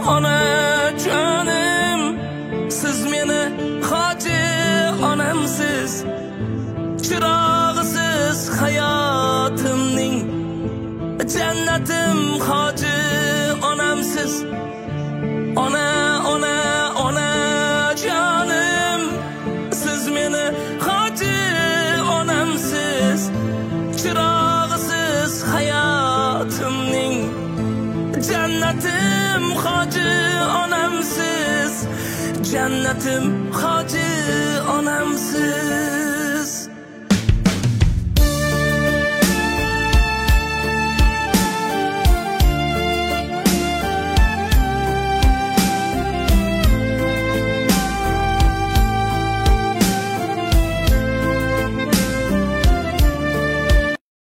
onajonim, siz meni hoji onamsiz, chirog'isiz hayotimning, jannatim hoji onamsiz. Onajonim, siz meni hoji onamsiz, chirog'isiz hayotimning, jannatim hoji onamsiz, jannatim hoji onamsiz.